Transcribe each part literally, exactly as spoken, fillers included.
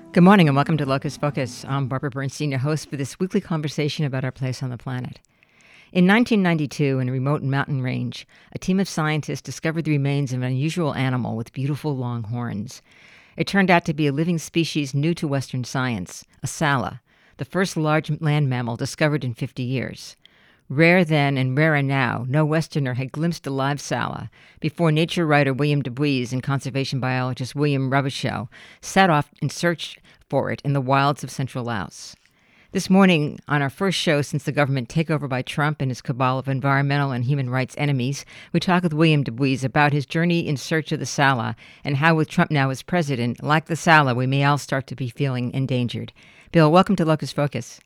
Good morning and welcome to Locus Focus. I'm Barbara Bernstein, your host for this weekly conversation about our place on the planet. In nineteen ninety-two, in a remote mountain range, a team of scientists discovered the remains of an unusual animal with beautiful long horns. It turned out to be a living species new to Western science, a sala, the first large land mammal discovered in fifty years. Rare then and rarer now, no Westerner had glimpsed a live sala before nature writer William Dubois and conservation biologist William Robichaud set off in search for it in the wilds of central Laos. This morning, on our first show since the government takeover by Trump and his cabal of environmental and human rights enemies, we talk with William Dubois about his journey in search of the sala and how, with Trump now as president, like the sala, we may all start to be feeling endangered. Bill, welcome to Locus Focus.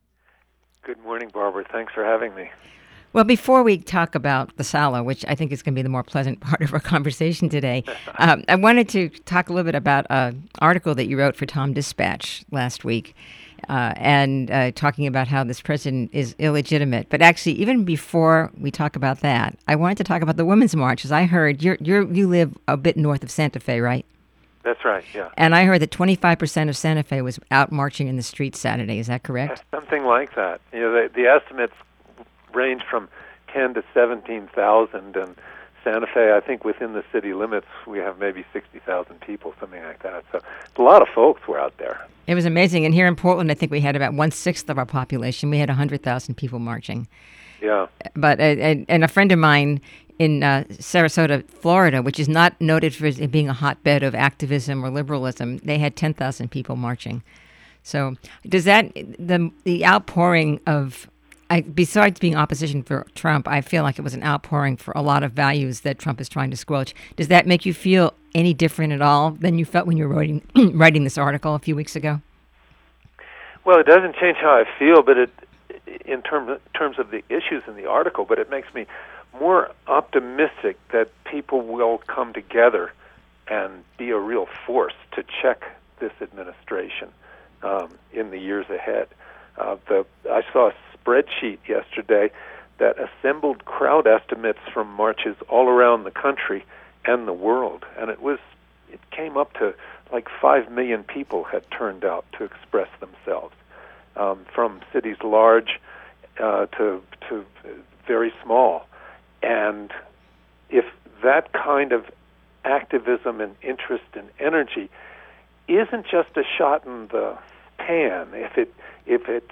Good morning, Barbara. Thanks for having me. Well, before we talk about the sala, which I think is going to be the more pleasant part of our conversation today, um, I wanted to talk a little bit about an article that you wrote for Tom Dispatch last week, uh, and uh, talking about how this president is illegitimate. But actually, even before we talk about that, I wanted to talk about the Women's March, as I heard you're, you're, you live a bit north of Santa Fe, right? That's right, yeah. And I heard that twenty-five percent of Santa Fe was out marching in the streets Saturday. Is that correct? Something like that. You know, the, the estimates range from ten to seventeen thousand, and Santa Fe, I think within the city limits, we have maybe sixty thousand people, something like that. So a lot of folks were out there. It was amazing. And here in Portland, I think we had about one-sixth of our population. We had one hundred thousand people marching. Yeah. But, uh, and, and a friend of mine in uh, Sarasota, Florida, which is not noted for being a hotbed of activism or liberalism, they had ten thousand people marching. So does that, the the outpouring of, I, besides being opposition for Trump, I feel like it was an outpouring for a lot of values that Trump is trying to squelch. Does that make you feel any different at all than you felt when you were writing, writing this article a few weeks ago? Well, it doesn't change how I feel, but it, in terms terms of the issues in the article, but it makes me more optimistic that people will come together and be a real force to check this administration um, in the years ahead. Uh, the I saw a spreadsheet yesterday that assembled crowd estimates from marches all around the country and the world, and it was it came up to like five million people had turned out to express themselves, um, from cities large uh, to to very small. And if that kind of activism and interest and energy isn't just a shot in the pan, if it if it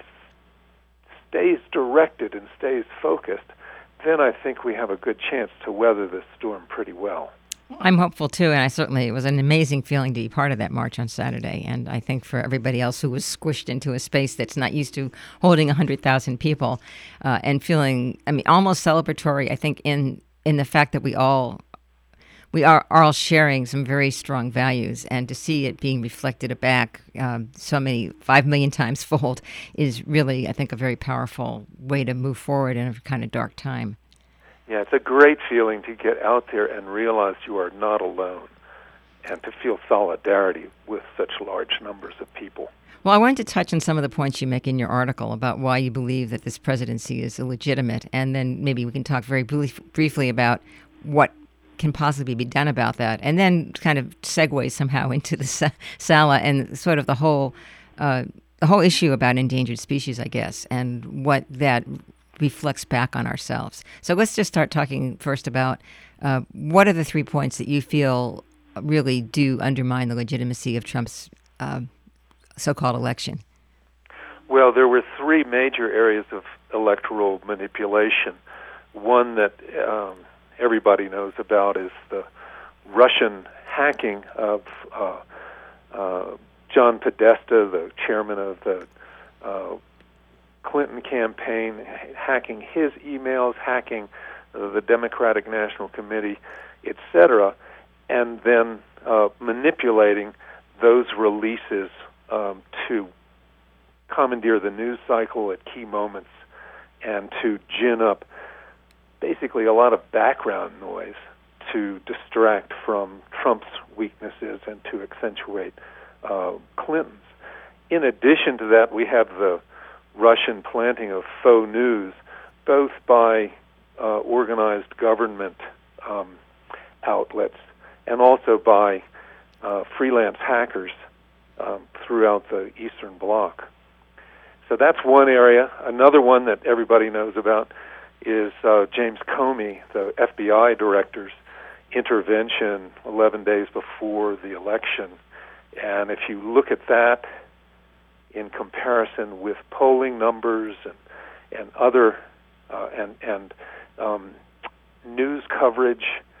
stays directed and stays focused, then I think we have a good chance to weather this storm pretty well. I'm hopeful too, and I certainly, it was an amazing feeling to be part of that march on Saturday. And I think for everybody else who was squished into a space that's not used to holding one hundred thousand people uh, and feeling, I mean, almost celebratory, I think, in in the fact that we all we are, are all sharing some very strong values, and to see it being reflected back um, so many, five million times fold, is really, I think, a very powerful way to move forward in a kind of dark time. Yeah, it's a great feeling to get out there and realize you are not alone, and to feel solidarity with such large numbers of people. Well, I wanted to touch on some of the points you make in your article about why you believe that this presidency is illegitimate, and then maybe we can talk very brief, briefly about what can possibly be done about that, and then kind of segue somehow into the sala and sort of the whole uh, the whole issue about endangered species, I guess, and what that reflects back on ourselves. So let's just start talking first about uh, what are the three points that you feel really do undermine the legitimacy of Trump's uh, so-called election? Well, there were three major areas of electoral manipulation. One that um, everybody knows about is the Russian hacking of uh, uh, John Podesta, the chairman of the uh, Clinton campaign, hacking his emails, hacking uh, the Democratic National Committee, et cetera, and then uh, manipulating those releases um, to commandeer the news cycle at key moments and to gin up basically a lot of background noise to distract from Trump's weaknesses and to accentuate uh, Clinton's. In addition to that, we have the Russian planting of faux news, both by uh, organized government um, outlets and also by uh, freelance hackers um, throughout the Eastern Bloc. So that's one area. Another one that everybody knows about is uh, James Comey, the F B I director's intervention eleven days before the election. And if you look at that in comparison with polling numbers and and other uh, and and um, news coverage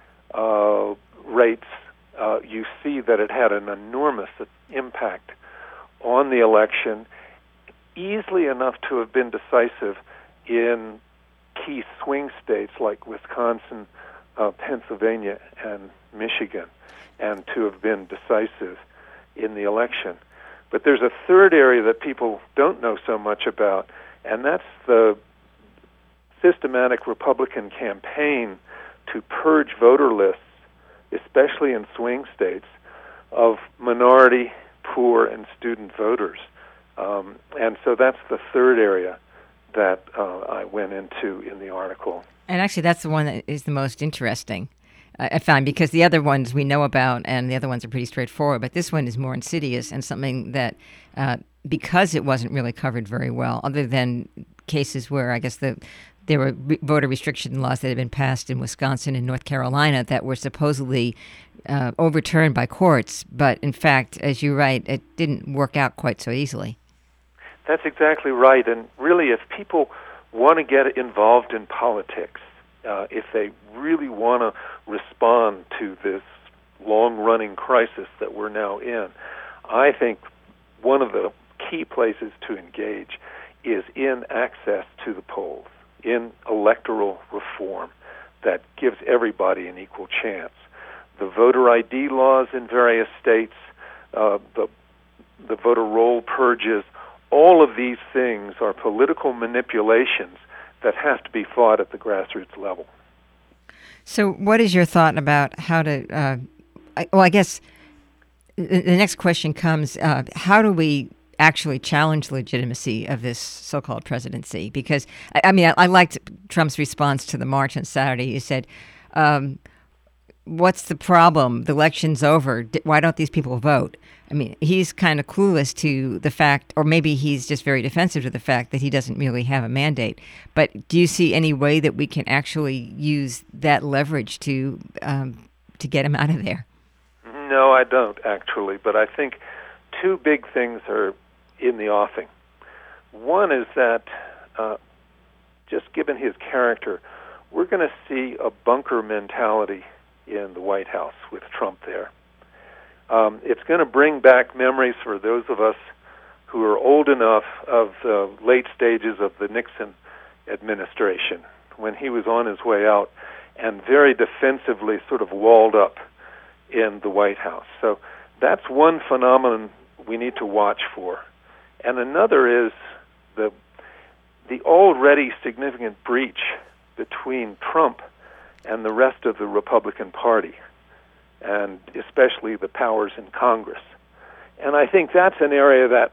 uh, rates, uh, you see that it had an enormous impact on the election, easily enough to have been decisive in key swing states like Wisconsin, uh, Pennsylvania, and Michigan, and to have been decisive in the election. But there's a third area that people don't know so much about, and that's the systematic Republican campaign to purge voter lists, especially in swing states, of minority, poor, and student voters. Um, and so that's the third area that uh, I went into in the article. And actually, that's the one that is the most interesting, uh, I found, because the other ones we know about, and the other ones are pretty straightforward, but this one is more insidious and something that, uh, because it wasn't really covered very well, other than cases where I guess the there were re- voter restriction laws that had been passed in Wisconsin and North Carolina that were supposedly uh, overturned by courts, but in fact, as you write, it didn't work out quite so easily. That's exactly right. And really, if people want to get involved in politics, uh, if they really want to respond to this long-running crisis that we're now in, I think one of the key places to engage is in access to the polls, in electoral reform that gives everybody an equal chance. The voter I D laws in various states, uh, the the voter roll purges, all of these things are political manipulations that have to be fought at the grassroots level. So what is your thought about how to, uh, I, well, I guess the, the next question comes, uh, how do we actually challenge the legitimacy of this so-called presidency? Because, I, I mean, I, I liked Trump's response to the march on Saturday. He said, um, what's the problem? The election's over. D- why don't these people vote? I mean, he's kind of clueless to the fact, or maybe he's just very defensive to the fact that he doesn't really have a mandate. But do you see any way that we can actually use that leverage to um, to get him out of there? No, I don't, actually. But I think two big things are in the offing. One is that, uh, just given his character, we're going to see a bunker mentality in the White House with Trump there. Um, it's going to bring back memories for those of us who are old enough of the late stages of the Nixon administration, when he was on his way out and very defensively sort of walled up in the White House. So that's one phenomenon we need to watch for. And another is the the already significant breach between Trump and the rest of the Republican Party, and especially the powers in Congress. And I think that's an area that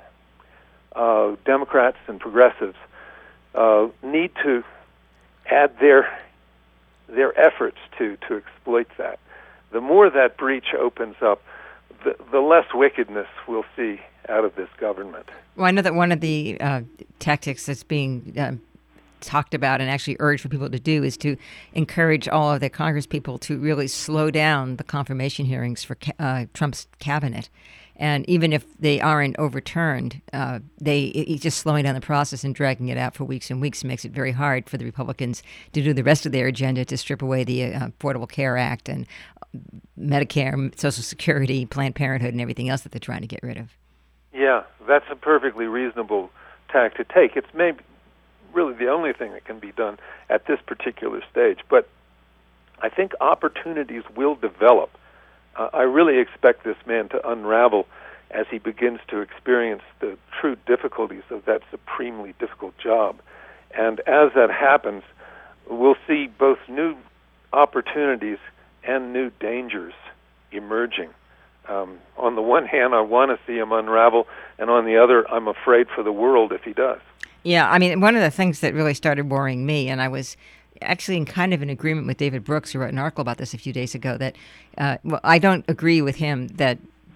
uh, Democrats and progressives uh, need to add their their efforts to, to exploit that. The more that breach opens up, the, the less wickedness we'll see out of this government. Well, I know that one of the uh, tactics that's being uh, talked about and actually urged for people to do is to encourage all of the Congress people to really slow down the confirmation hearings for uh, Trump's cabinet. And even if they aren't overturned, uh, they it, just slowing down the process and dragging it out for weeks and weeks makes it very hard for the Republicans to do the rest of their agenda, to strip away the uh, Affordable Care Act and Medicare, Social Security, Planned Parenthood, and everything else that they're trying to get rid of. Yeah, that's a perfectly reasonable tack to take. It's maybe really the only thing that can be done at this particular stage. But I think opportunities will develop. Uh, I really expect this man to unravel as he begins to experience the true difficulties of that supremely difficult job. And as that happens, we'll see both new opportunities and new dangers emerging. Um, on the one hand, I want to see him unravel, and on the other, I'm afraid for the world if he does. Yeah, I mean, one of the things that really started worrying me, and I was actually in kind of an agreement with David Brooks, who wrote an article about this a few days ago, that uh, well, I don't agree with him that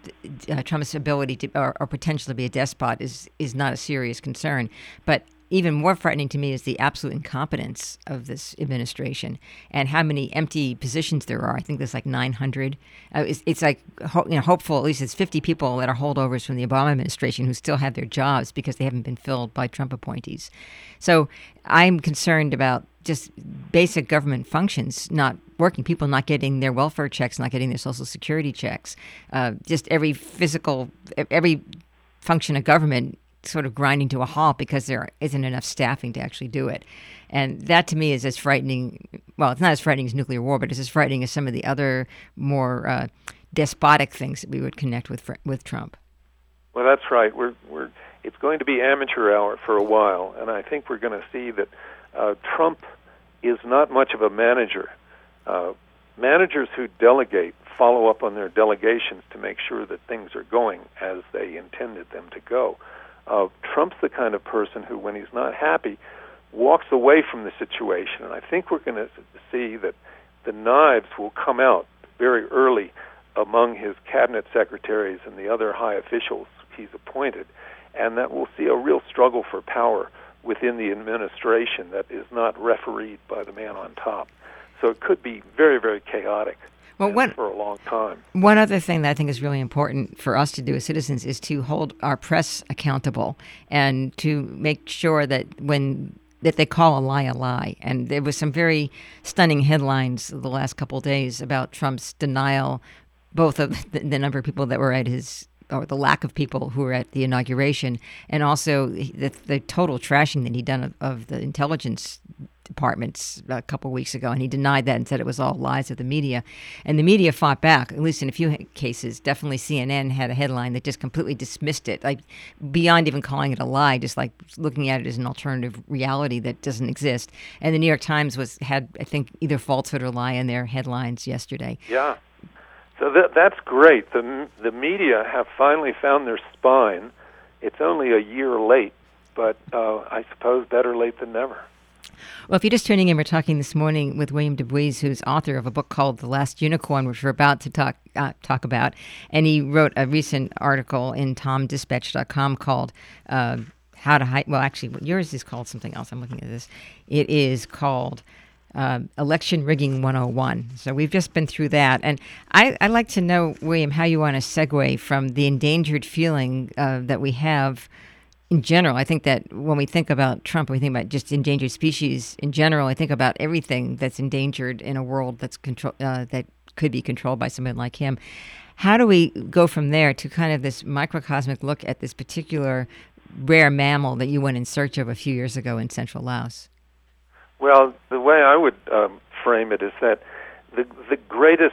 uh, Trump's ability to or, or potential to be a despot is is not a serious concern. But even more frightening to me is the absolute incompetence of this administration and how many empty positions there are. I think there's like nine hundred. Uh, it's, it's like ho- you know, hopeful, at least it's fifty people that are holdovers from the Obama administration who still have their jobs because they haven't been filled by Trump appointees. So I'm concerned about just basic government functions not working, people not getting their welfare checks, not getting their Social Security checks, uh, just every physical, every function of government sort of grinding to a halt because there isn't enough staffing to actually do it. And that to me is as frightening, well, it's not as frightening as nuclear war, but it's as frightening as some of the other more uh, despotic things that we would connect with with Trump. Well, that's right. We're we're it's going to be amateur hour for a while, and I think we're going to see that uh, Trump is not much of a manager. Uh, managers who delegate follow up on their delegations to make sure that things are going as they intended them to go. Uh, Trump's the kind of person who, when he's not happy, walks away from the situation. And I think we're going to see that the knives will come out very early among his cabinet secretaries and the other high officials he's appointed, and that we'll see a real struggle for power within the administration that is not refereed by the man on top. So it could be very, very chaotic. Well, one, for a long time. One other thing that I think is really important for us to do as citizens is to hold our press accountable and to make sure that when that they call a lie a lie. And there was some very stunning headlines the last couple of days about Trump's denial, both of the, the number of people that were at his, or the lack of people who were at the inauguration, and also the, the total trashing that he'd done of, of the intelligence departments a couple of weeks ago, and he denied that and said it was all lies of the media. And the media fought back, at least in a few cases. Definitely C N N had a headline that just completely dismissed it, like beyond even calling it a lie, just like looking at it as an alternative reality that doesn't exist. And the New York Times was had, I think, either falsehood or lie in their headlines yesterday. Yeah. So that, that's great. The, the media have finally found their spine. It's only a year late, but uh, I suppose better late than never. Well, if you're just tuning in, we're talking this morning with William DuBois, who's author of a book called The Last Unicorn, which we're about to talk uh, talk about. And he wrote a recent article in tom dispatch dot com called uh, How to Hide... Well, actually, yours is called something else. I'm looking at this. It is called uh, Election Rigging one oh one. So we've just been through that. And I, I'd like to know, William, how you want to segue from the endangered feeling uh, that we have in general. I think that when we think about Trump, we think about just endangered species in general. I think about everything that's endangered in a world that's control uh, that could be controlled by someone like him. How do we go from there to kind of this microcosmic look at this particular rare mammal that you went in search of a few years ago in central Laos? Well, the way I would um, frame it is that the the greatest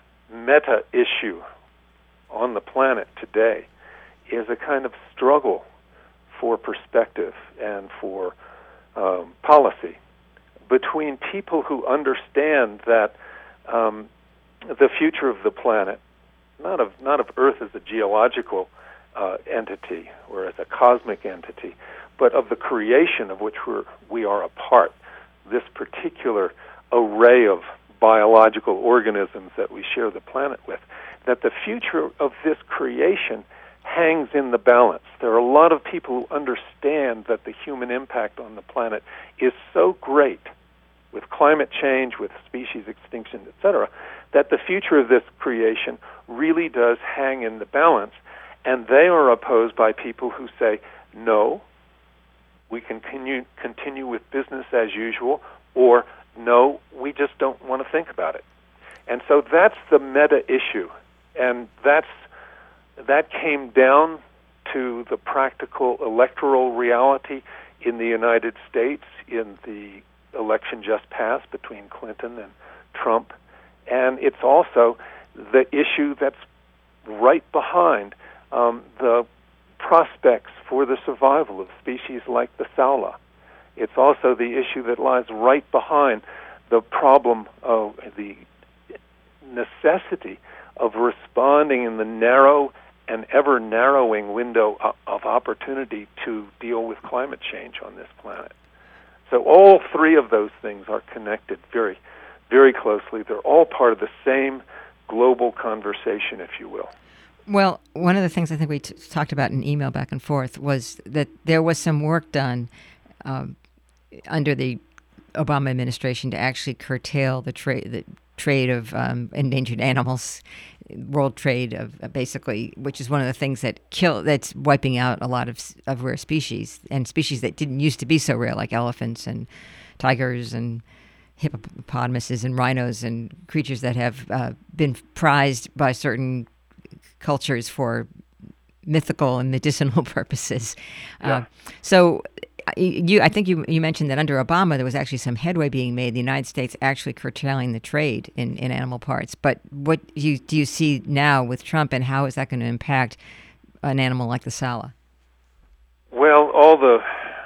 meta issue on the planet today is a kind of struggle for perspective and for um, policy between people who understand that um, the future of the planet, not of not of Earth as a geological uh, entity or as a cosmic entity, but of the creation of which we're, we are a part, this particular array of biological organisms that we share the planet with, that the future of this creation hangs in the balance. There are a lot of people who understand that the human impact on the planet is so great with climate change, with species extinction, et cetera, that the future of this creation really does hang in the balance. And they are opposed by people who say, no, we can continue, continue with business as usual, or no, we just don't want to think about it. And so that's the meta issue. And that's That came down to the practical electoral reality in the United States in the election just passed between Clinton and Trump. And it's also the issue that's right behind um, the prospects for the survival of species like the saola. It's also the issue that lies right behind the problem of the necessity of responding in the narrow and ever-narrowing window of opportunity to deal with climate change on this planet. So all three of those things are connected very, very closely. They're all part of the same global conversation, if you will. Well, one of the things I think we t- talked about in email back and forth was that there was some work done um, under the Obama administration to actually curtail the trade the trade of um, endangered animals, world trade of uh, basically, which is one of the things that kill that's wiping out a lot of of rare species and species that didn't used to be so rare, like elephants and tigers and hippopotamuses and rhinos and creatures that have uh, been prized by certain cultures for mythical and medicinal purposes. Yeah. Uh, so you, I think you, you mentioned that under Obama there was actually some headway being made, the United States actually curtailing the trade in, in animal parts. But what you, do you see now with Trump, and how is that going to impact an animal like the sala? Well, all the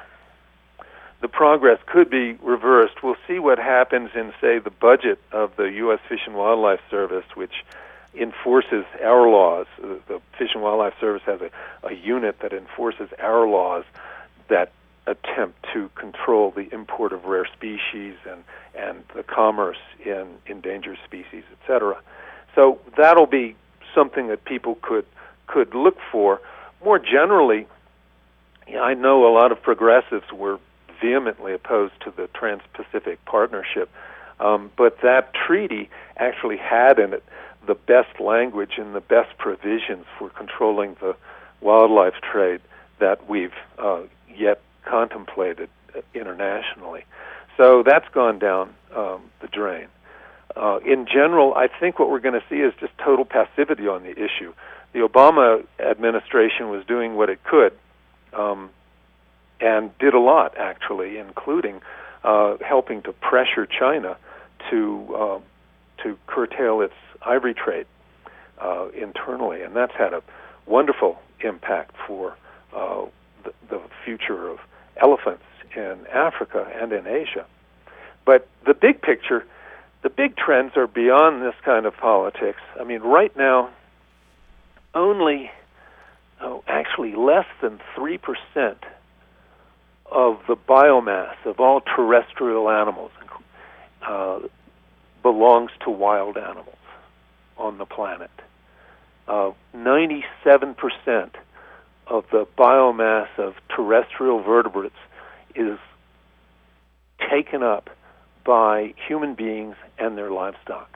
the progress could be reversed. We'll see what happens in, say, the budget of the U S Fish and Wildlife Service, which enforces our laws. The Fish and Wildlife Service has a, a unit that enforces our laws that attempt to control the import of rare species and, and the commerce in endangered species, et cetera. So that'll be something that people could could look for. More generally, I know a lot of progressives were vehemently opposed to the Trans-Pacific Partnership, um, but that treaty actually had in it the best language and the best provisions for controlling the wildlife trade that we've uh, yet contemplated internationally. So that's gone down um, the drain. Uh, in general, I think what we're going to see is just total passivity on the issue. The Obama administration was doing what it could, um, and did a lot, actually, including uh, helping to pressure China to uh, to curtail its ivory trade uh, internally, and that's had a wonderful impact for uh, the, the future of elephants in Africa and in Asia. But the big picture, the big trends are beyond this kind of politics. I mean, right now, only, oh, actually less than three percent of the biomass of all terrestrial animals uh, belongs to wild animals on the planet. Uh, ninety-seven percent of the biomass of terrestrial vertebrates is taken up by human beings and their livestock.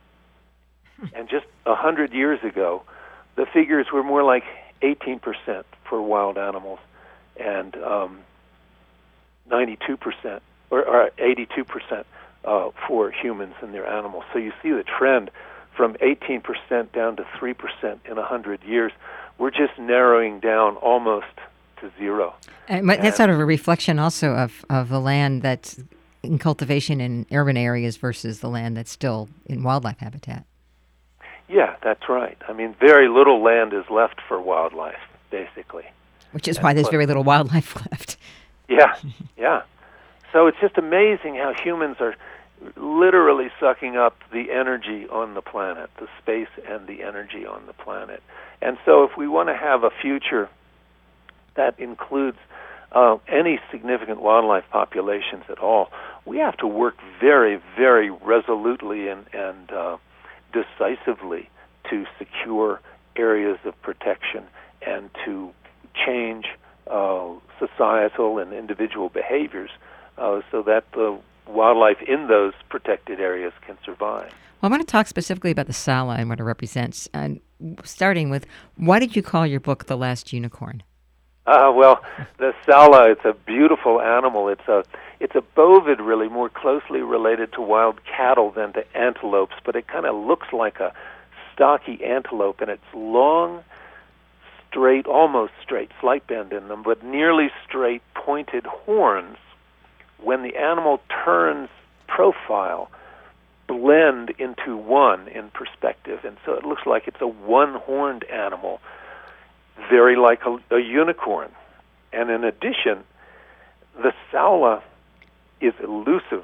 And just a hundred years ago, the figures were more like eighteen percent for wild animals and um, ninety-two percent or, or eighty-two percent uh, for humans and their animals. So you see the trend from eighteen percent down to three percent in a hundred years. We're just narrowing down almost to zero. And that's sort of a reflection also of, of the land that's in cultivation in urban areas versus the land that's still in wildlife habitat. Yeah, that's right. I mean, very little land is left for wildlife, basically. Which is why there's very little wildlife left. Yeah, yeah. So it's just amazing how humans are literally sucking up the energy on the planet, the space and the energy on the planet. And so if we want to have a future that includes uh, any significant wildlife populations at all, we have to work very, very resolutely and, and uh, decisively to secure areas of protection and to change uh, societal and individual behaviors uh, so that the wildlife in those protected areas can survive. Well, I want to talk specifically about the sala and what it represents. And starting with, why did you call your book The Last Unicorn? Uh, well, the sala, it's a beautiful animal. It's a it's a bovid, really, more closely related to wild cattle than to antelopes, but it kind of looks like a stocky antelope, and it's long, straight, almost straight, slight bend in them, but nearly straight, pointed horns. When the animal turns profile, blend into one in perspective, and so it looks like it's a one-horned animal, very like a, a unicorn. And in addition, the sala is elusive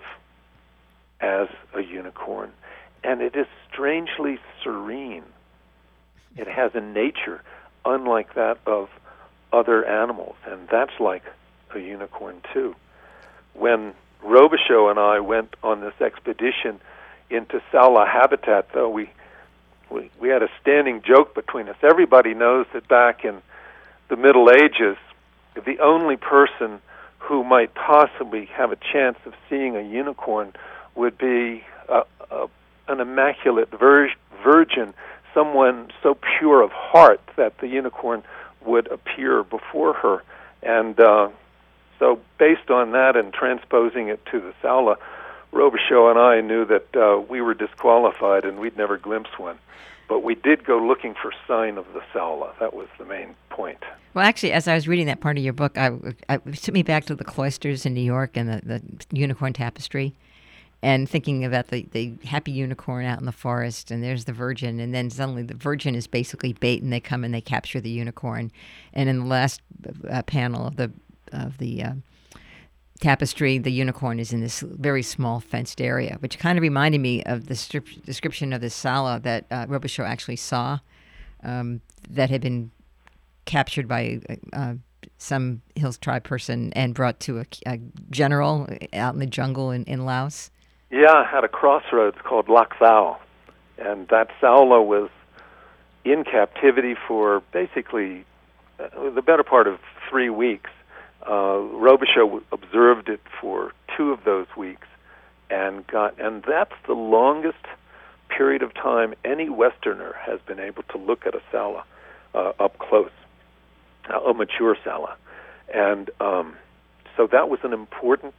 as a unicorn, and it is strangely serene. It has a nature unlike that of other animals, and that's like a unicorn too. When Robichaud and I went on this expedition into sala habitat, though, we we, we had a standing joke between us. Everybody knows that back in the Middle Ages, the only person who might possibly have a chance of seeing a unicorn would be a, a, an immaculate vir- virgin, someone so pure of heart that the unicorn would appear before her. And uh, so based on that and transposing it to the Saula, Robichaud and I knew that uh, we were disqualified and we'd never glimpse one. But we did go looking for sign of the Saula. That was the main point. Well, actually, as I was reading that part of your book, I, I, it took me back to the cloisters in New York and the, the unicorn tapestry, and thinking about the, the happy unicorn out in the forest, and there's the virgin, and then suddenly the virgin is basically bait, and they come and they capture the unicorn. And in the last uh, panel of the of the uh, tapestry, the unicorn is in this very small fenced area, which kind of reminded me of the strip, description of the Saula that uh, Robichaud actually saw, um, that had been captured by uh, some Hills tribe person and brought to a, a general out in the jungle in, in Laos. Yeah, at a crossroads called Lac Thao. And that Saula was in captivity for basically uh, the better part of three weeks. Uh, Robichaud observed it for two of those weeks, and got, and that's the longest period of time any Westerner has been able to look at a Saula uh, up close, uh, a mature Saula. And um, so that was an important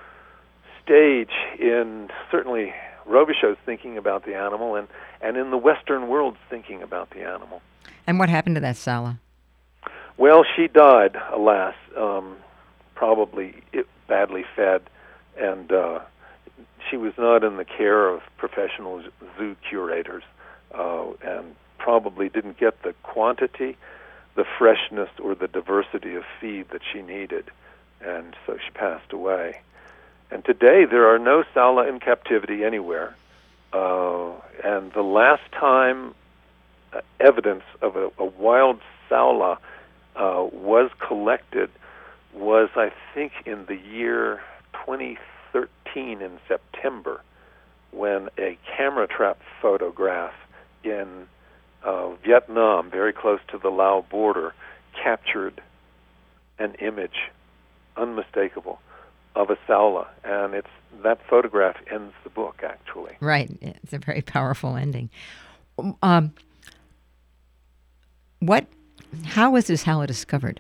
stage in certainly Robichaud's thinking about the animal, and, and in the Western world's thinking about the animal. And what happened to that Saula? Well, she died, alas, um, probably badly fed, and uh, she was not in the care of professional zoo curators, uh, and probably didn't get the quantity, the freshness, or the diversity of feed that she needed, and so she passed away. And today there are no Saula in captivity anywhere, uh, and the last time uh, evidence of a, a wild Saula Uh, was collected was, I think, in the year twenty thirteen in September, when a camera trap photograph in uh, Vietnam, very close to the Lao border, captured an image, unmistakable, of a Saula. And it's that photograph ends the book, actually. Right. It's a very powerful ending. Um, what... How was this Saula discovered?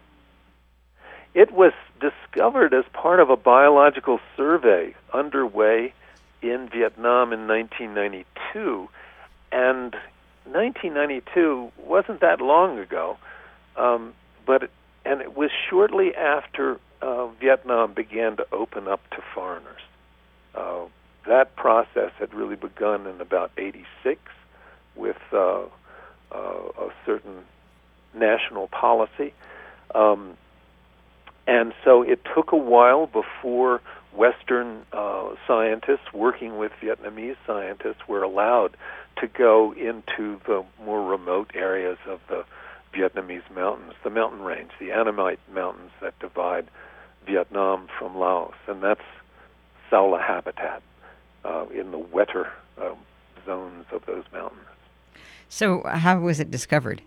It was discovered as part of a biological survey underway in Vietnam in nineteen ninety-two. And nineteen ninety-two wasn't that long ago, um, but it, and it was shortly after uh, Vietnam began to open up to foreigners. Uh, that process had really begun in about eighty-six with uh, uh, a certain national policy. Um, and so it took a while before Western uh, scientists working with Vietnamese scientists were allowed to go into the more remote areas of the Vietnamese mountains, the mountain range, the Annamite Mountains that divide Vietnam from Laos. And that's Saula habitat uh, in the wetter uh, zones of those mountains. So how was it discovered?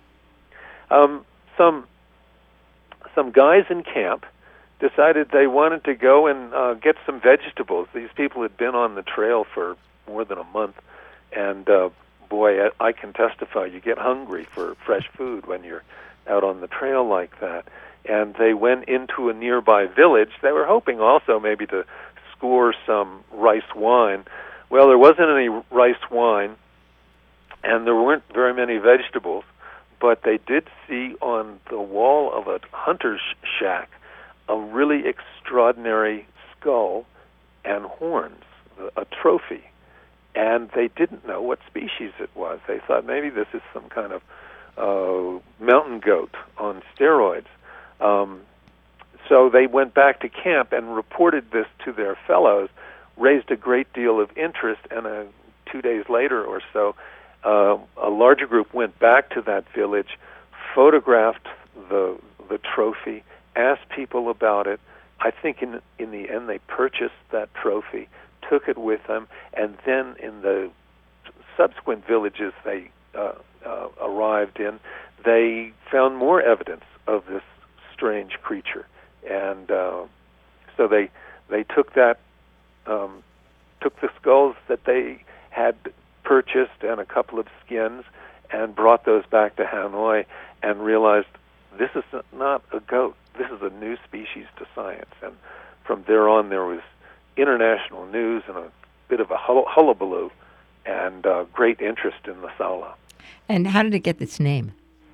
Um, some some guys in camp decided they wanted to go and uh, get some vegetables. These people had been on the trail for more than a month, and uh, boy, I, I can testify, you get hungry for fresh food when you're out on the trail like that. And they went into a nearby village. They were hoping also maybe to score some rice wine. Well, there wasn't any rice wine, and there weren't very many vegetables. But they did see on the wall of a hunter's shack a really extraordinary skull and horns, a trophy. And they didn't know what species it was. They thought maybe this is some kind of uh, mountain goat on steroids. Um, so they went back to camp and reported this to their fellows, raised a great deal of interest, and uh, two days later or so, Uh, a larger group went back to that village, photographed the the trophy, asked people about it. I think in in the end they purchased that trophy, took it with them, and then in the subsequent villages they uh, uh, arrived in, they found more evidence of this strange creature, and uh, so they they took that um, took the skulls that they had purchased and a couple of skins and brought those back to Hanoi and realized this is not a goat. This is a new species to science. And from there on, there was international news and a bit of a hullabaloo and uh, great interest in the Saola. And how did it get its name?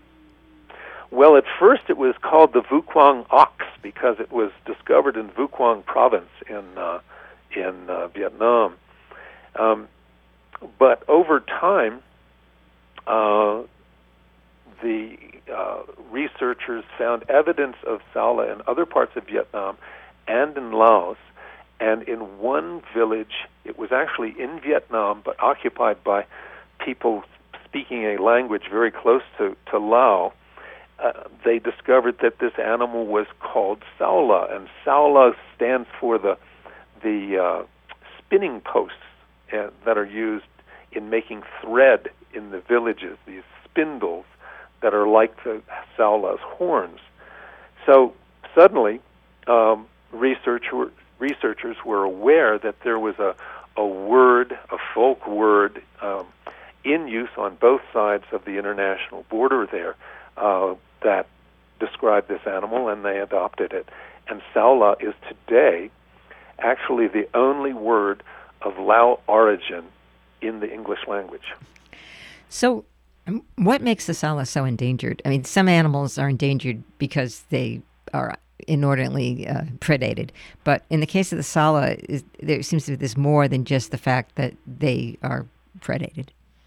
Well, at first it was called the Vuquang ox because it was discovered in Vuquang province in uh, in uh, Vietnam. Um, but over time, uh, the uh, researchers found evidence of Saola in other parts of Vietnam and in Laos. And in one village, it was actually in Vietnam, but occupied by people speaking a language very close to, to Lao. Uh, they discovered that this animal was called Saola, and Saola stands for the the uh, spinning posts uh, that are used in making thread in the villages, these spindles that are like the Saola's horns. So suddenly, um, researcher, researchers were aware that there was a, a word, a folk word, um, in use on both sides of the international border there, uh, that described this animal, and they adopted it. And Saola is today actually the only word of Lao origin in the English language. So um, what makes the Saola so endangered? I mean, some animals are endangered because they are inordinately uh, predated. But in the case of the Saola, is, there seems to be this more than just the fact that they are predated.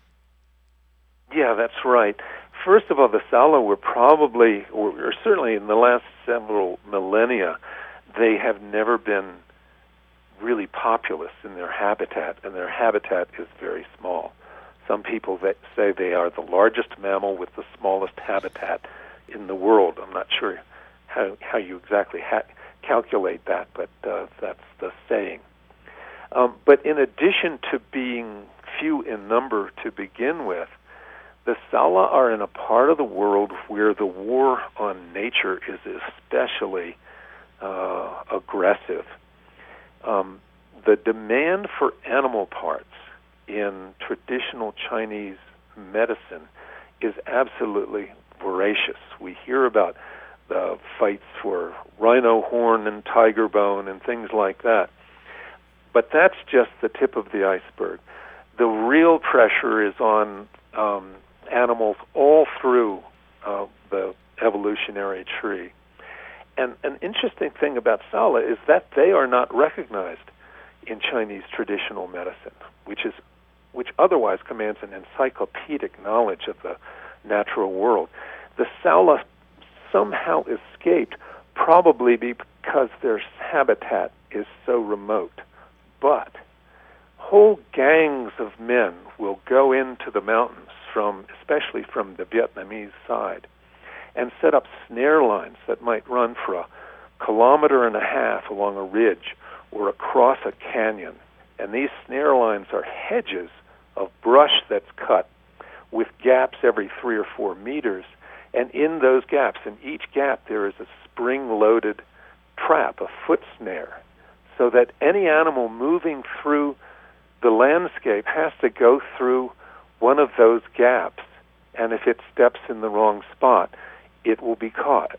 Yeah, that's right. First of all, the Saola were probably, or, or certainly in the last several millennia, they have never been really populous in their habitat, and their habitat is very small. Some people that say they are the largest mammal with the smallest habitat in the world. I'm not sure how, how you exactly ha- calculate that, but uh, that's the saying. Um, but in addition to being few in number to begin with, the Saola are in a part of the world where the war on nature is especially uh, aggressive. Um, the demand for animal parts in traditional Chinese medicine is absolutely voracious. We hear about the fights for rhino horn and tiger bone and things like that. But that's just the tip of the iceberg. The real pressure is on um, animals all through uh, the evolutionary tree. And an interesting thing about Saola is that they are not recognized in Chinese traditional medicine, which is which otherwise commands an encyclopedic knowledge of the natural world. The Saola somehow escaped, probably because their habitat is so remote. But whole gangs of men will go into the mountains, from especially from the Vietnamese side, and set up snare lines that might run for a kilometer and a half along a ridge or across a canyon. And these snare lines are hedges of brush that's cut with gaps every three or four meters. And in those gaps, in each gap, there is a spring-loaded trap, a foot snare, so that any animal moving through the landscape has to go through one of those gaps. And if it steps in the wrong spot, it will be caught.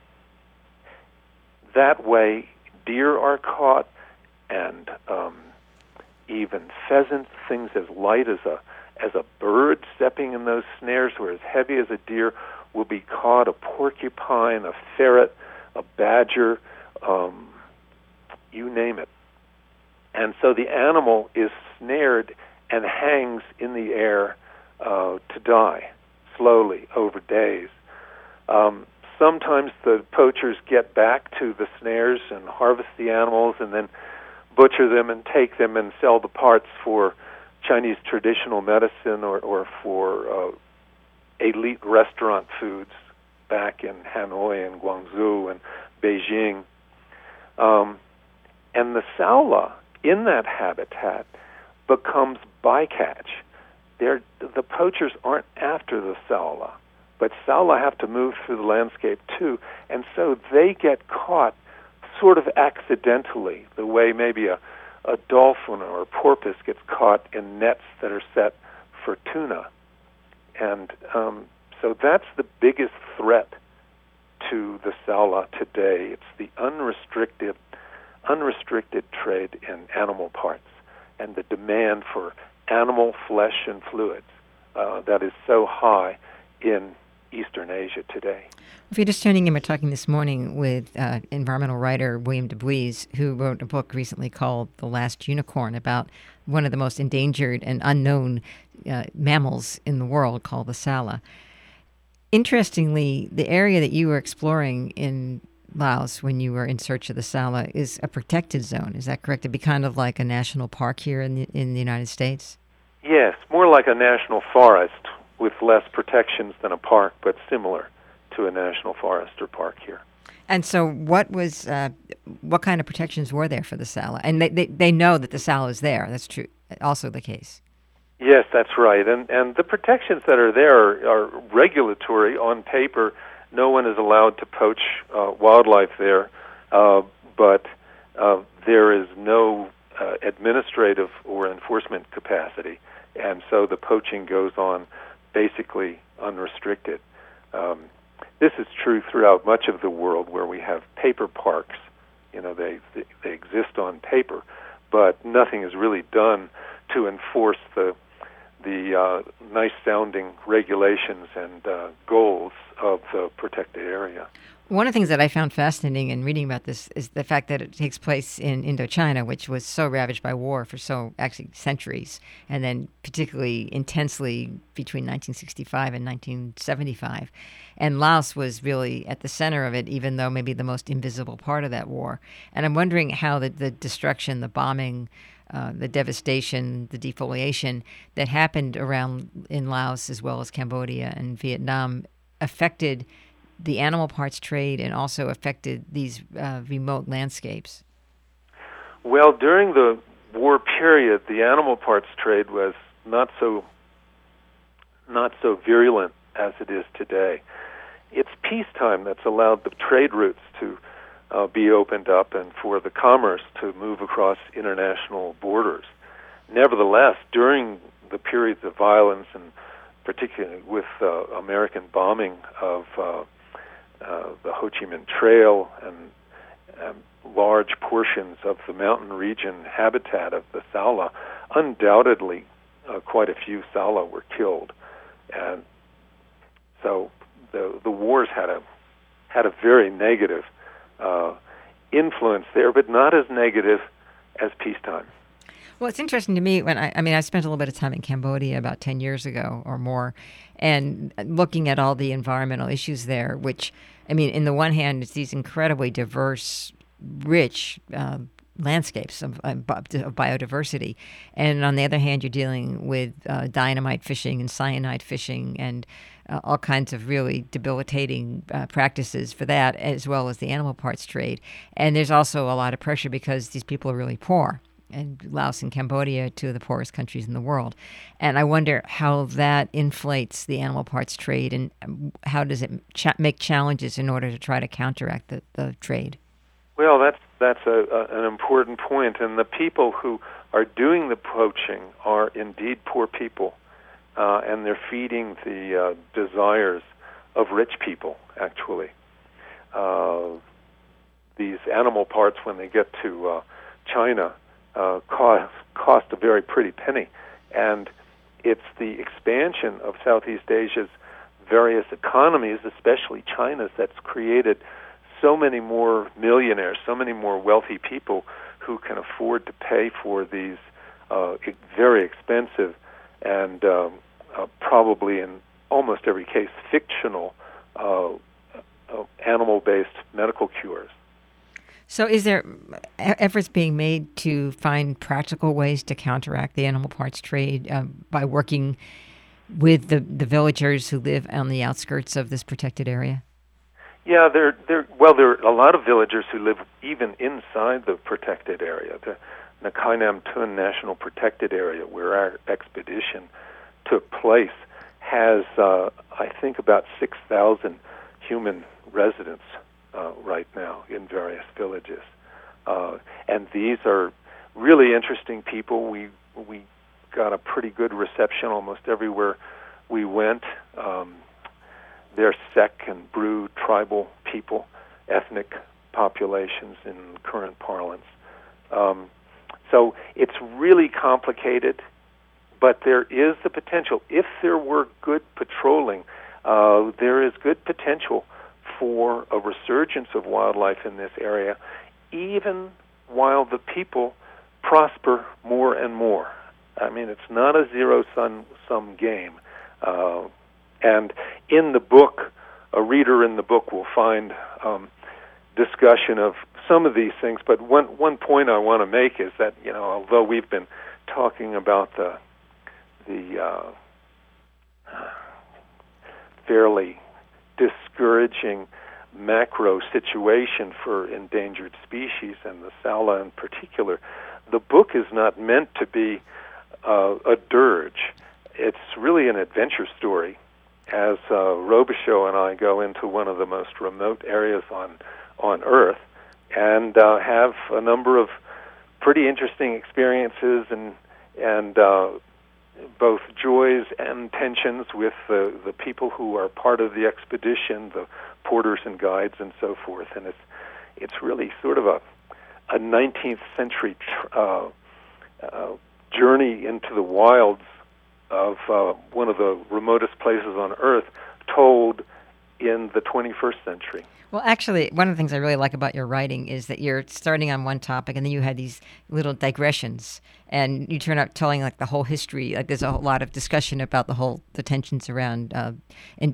That way, deer are caught, and um, even pheasants, things as light as a as a bird stepping in those snares, or as heavy as a deer, will be caught. A porcupine, a ferret, a badger, um, you name it. And so the animal is snared and hangs in the air uh, to die slowly over days. Um, sometimes the poachers get back to the snares and harvest the animals and then butcher them and take them and sell the parts for Chinese traditional medicine or, or for uh, elite restaurant foods back in Hanoi and Guangzhou and Beijing. Um, and the Saola in that habitat becomes bycatch. they're, the poachers aren't after the saola, but saola have to move through the landscape too, and so they get caught sort of accidentally, the way maybe a, a dolphin or a porpoise gets caught in nets that are set for tuna. And um, so that's the biggest threat to the saola today. It's the unrestricted, unrestricted trade in animal parts and the demand for animal flesh and fluids uh, that is so high in Eastern Asia today. If you're just tuning in, we're talking this morning with uh, environmental writer William DuBois, who wrote a book recently called The Last Unicorn about one of the most endangered and unknown uh, mammals in the world called the saola. Interestingly, the area that you were exploring in Laos when you were in search of the saola is a protected zone. Is that correct? It'd be kind of like a national park here in the, in the United States? Yes, more like a national forest with less protections than a park, but similar to a national forest or park here. And so what was, uh, what kind of protections were there for the saola? And they, they, they know that the saola is there. That's true. Also the case. Yes, that's right. And and the protections that are there are, are regulatory on paper. No one is allowed to poach uh, wildlife there, uh, but uh, there is no uh, administrative or enforcement capacity. And so the poaching goes on basically unrestricted. Um, this is true throughout much of the world where we have paper parks. You know, they they exist on paper, but nothing is really done to enforce the the uh, nice-sounding regulations and uh, goals of the protected area. One of the things that I found fascinating in reading about this is the fact that it takes place in Indochina, which was so ravaged by war for so actually centuries, and then particularly intensely between nineteen sixty-five and nineteen seventy-five. And Laos was really at the center of it, even though maybe the most invisible part of that war. And I'm wondering how the, the destruction, the bombing, uh, the devastation, the defoliation that happened around in Laos as well as Cambodia and Vietnam affected the animal parts trade and also affected these uh, remote landscapes. Well, during the war period, the animal parts trade was not so not so virulent as it is today. It's peacetime that's allowed the trade routes to uh, be opened up and for the commerce to move across international borders. Nevertheless, during the periods of violence, and particularly with uh, American bombing of uh, uh, the Ho Chi Minh Trail and um, large portions of the mountain region habitat of the saola, undoubtedly uh, quite a few saola were killed. And so the the wars had a had a very negative uh, influence there, but not as negative as peacetime. Well, it's interesting to me when I, I mean, I spent a little bit of time in Cambodia about ten years ago or more, and looking at all the environmental issues there, which, I mean, in the one hand, it's these incredibly diverse, rich uh, landscapes of, of biodiversity. And on the other hand, you're dealing with uh, dynamite fishing and cyanide fishing and uh, all kinds of really debilitating uh, practices for that, as well as the animal parts trade. And there's also a lot of pressure because these people are really poor. And Laos and Cambodia, two of the poorest countries in the world. And I wonder how that inflates the animal parts trade and how does it cha- make challenges in order to try to counteract the, the trade? Well, that's that's a, a, an important point. And the people who are doing the poaching are indeed poor people. Uh, and they're feeding the uh, desires of rich people, actually. Uh, these animal parts, when they get to uh, China, Uh, cost, cost a very pretty penny. And it's the expansion of Southeast Asia's various economies, especially China's, that's created so many more millionaires, so many more wealthy people who can afford to pay for these uh, very expensive and um, uh, probably in almost every case fictional uh, uh, animal-based medical cures. So is there efforts being made to find practical ways to counteract the animal parts trade uh, by working with the, the villagers who live on the outskirts of this protected area? Yeah, there, there. Well, there are a lot of villagers who live even inside the protected area, the Nakai Nam Tun National Protected Area, where our expedition took place has, uh, I think, about six thousand human residents uh, right now in various villages. Uh, and these are really interesting people. We we got a pretty good reception almost everywhere we went. Um, they're Sek and Bru tribal people, ethnic populations in current parlance. Um, so it's really complicated, but there is the potential. If there were good patrolling, uh, there is good potential for a resurgence of wildlife in this area, even while the people prosper more and more. I mean, it's not a zero-sum sum game. Uh, and in the book, a reader in the book will find um, discussion of some of these things. But one one point I want to make is that, you know, although we've been talking about the the uh, fairly discouraging macro situation for endangered species, and the Sala in particular, the book is not meant to be uh, a dirge. It's really an adventure story as uh, Robichaud and I go into one of the most remote areas on on Earth and uh, have a number of pretty interesting experiences and and uh, both joys and tensions with the, the people who are part of the expedition, the porters and guides and so forth. And it's it's really sort of a a nineteenth century tr- uh, uh, journey into the wilds of uh, one of the remotest places on Earth, told in the twenty-first century. Well, actually, one of the things I really like about your writing is that you're starting on one topic, and then you had these little digressions, and you turn out telling like the whole history. Like there's a whole lot of discussion about the whole the tensions around uh, and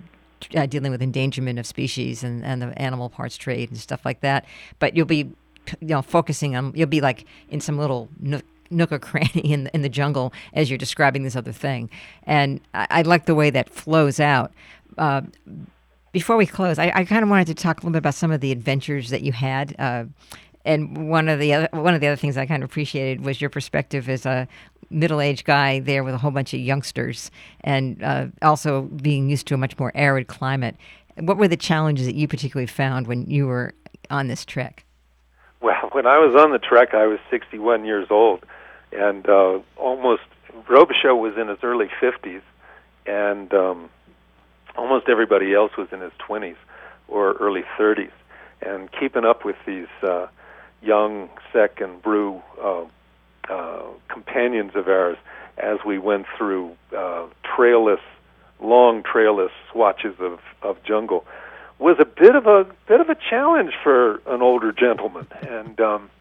uh, dealing with endangerment of species and, and the animal parts trade and stuff like that. But you'll be, you know, focusing on. You'll be like in some little nook, nook or cranny in the, in the jungle as you're describing this other thing, and I, I like the way that flows out. Uh, Before we close, I, I kind of wanted to talk a little bit about some of the adventures that you had, uh, and one of the other one of the other things I kind of appreciated was your perspective as a middle-aged guy there with a whole bunch of youngsters, and uh, also being used to a much more arid climate. What were the challenges that you particularly found when you were on this trek? Well, when I was on the trek, I was sixty-one years old, and uh, almost Robichaud was in his early fifties, and um, almost everybody else was in his twenties or early thirties, and keeping up with these uh, young Sek and Bru uh, uh, companions of ours as we went through uh, trailless, long trailless swatches of, of jungle was a bit of a bit of a challenge for an older gentleman, and um,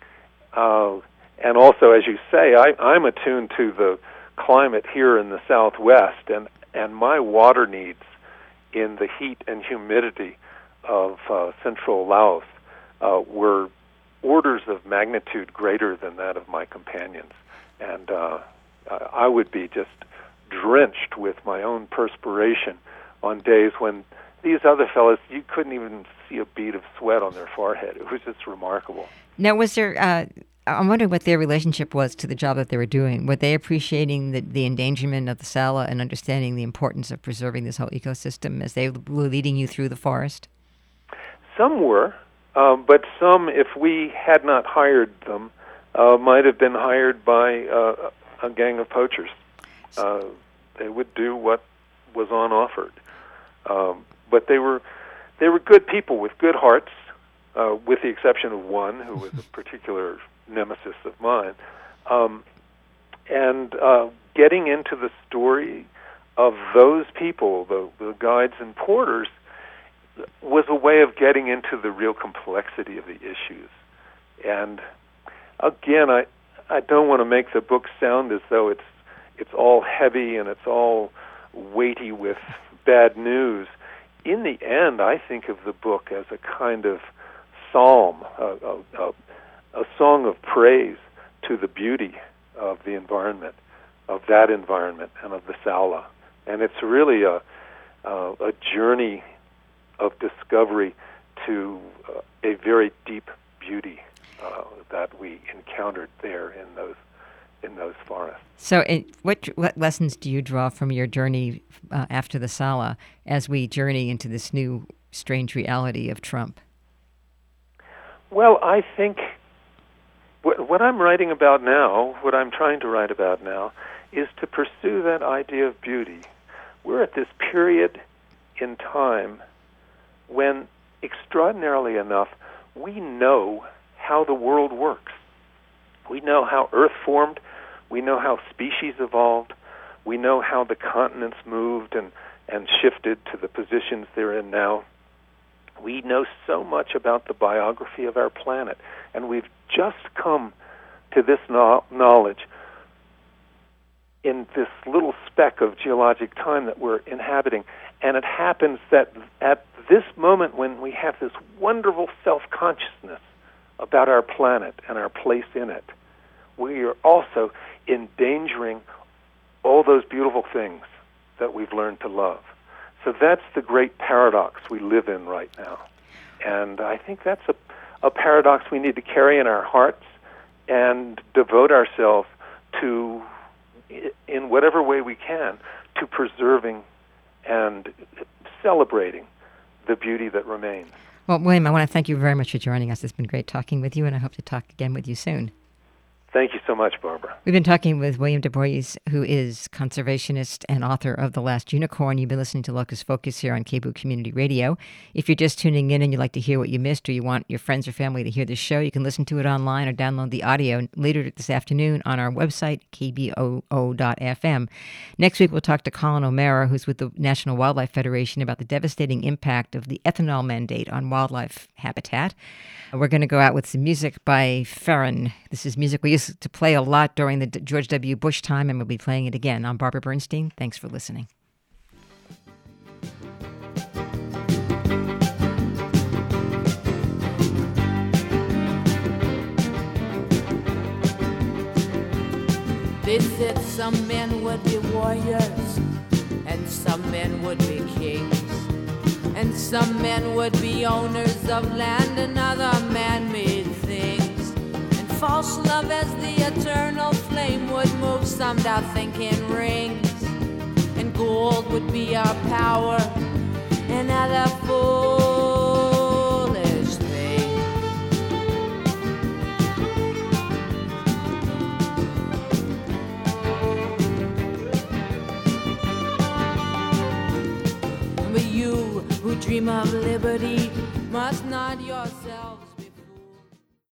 uh, and also, as you say, I, I'm attuned to the climate here in the Southwest, and and my water needs in the heat and humidity of uh, central Laos uh, were orders of magnitude greater than that of my companions. And uh, I would be just drenched with my own perspiration on days when these other fellows, you couldn't even see a bead of sweat on their forehead. It was just remarkable. Now, was there... Uh I'm wondering what their relationship was to the job that they were doing. Were they appreciating the, the endangerment of the Sala and understanding the importance of preserving this whole ecosystem as they were leading you through the forest? Some were, um, but some, if we had not hired them, uh, might have been hired by uh, a gang of poachers. Uh, they would do what was on offered. Um, but they were they were good people with good hearts, uh, with the exception of one who was a particular nemesis of mine, um, and uh, getting into the story of those people, the, the guides and porters, was a way of getting into the real complexity of the issues. And again, I I don't want to make the book sound as though it's it's all heavy and it's all weighty with bad news. In the end, I think of the book as a kind of psalm, a, a, a a song of praise to the beauty of the environment, of that environment, and of the Sala. And it's really a uh, a journey of discovery to uh, a very deep beauty uh, that we encountered there in those in those forests. So it, what, what lessons do you draw from your journey uh, after the Sala as we journey into this new strange reality of Trump? Well, I think what, what I'm writing about now, what I'm trying to write about now, is to pursue that idea of beauty. We're at this period in time when, extraordinarily enough, we know how the world works. We know how Earth formed. We know how species evolved. We know how the continents moved and, and shifted to the positions they're in now. We know so much about the biography of our planet, and we've just come to this no- knowledge in this little speck of geologic time that we're inhabiting. And it happens that at this moment when we have this wonderful self-consciousness about our planet and our place in it, we are also endangering all those beautiful things that we've learned to love. So that's the great paradox we live in right now. And I think that's a, a paradox we need to carry in our hearts and devote ourselves to, in whatever way we can, to preserving and celebrating the beauty that remains. Well, William, I want to thank you very much for joining us. It's been great talking with you, and I hope to talk again with you soon. Thank you so much, Barbara. We've been talking with William Du Bois, who is conservationist and author of The Last Unicorn. You've been listening to Locus Focus here on K B O O Community Radio. If you're just tuning in and you'd like to hear what you missed, or you want your friends or family to hear this show, you can listen to it online or download the audio later this afternoon on our website, K B O O dot F M. Next week, we'll talk to Colin O'Mara, who's with the National Wildlife Federation, about the devastating impact of the ethanol mandate on wildlife habitat. We're going to go out with some music by Farron. This is music we used to play a lot during the George W. Bush time, and we'll be playing it again. I'm Barbara Bernstein. Thanks for listening. They said some men would be warriors, and some men would be kings, and some men would be owners of land and other man-made things. And false love as the eternal flame would move some to thinking rings, and gold would be our power and other foolish things. But you who dream of liberty must not yourselves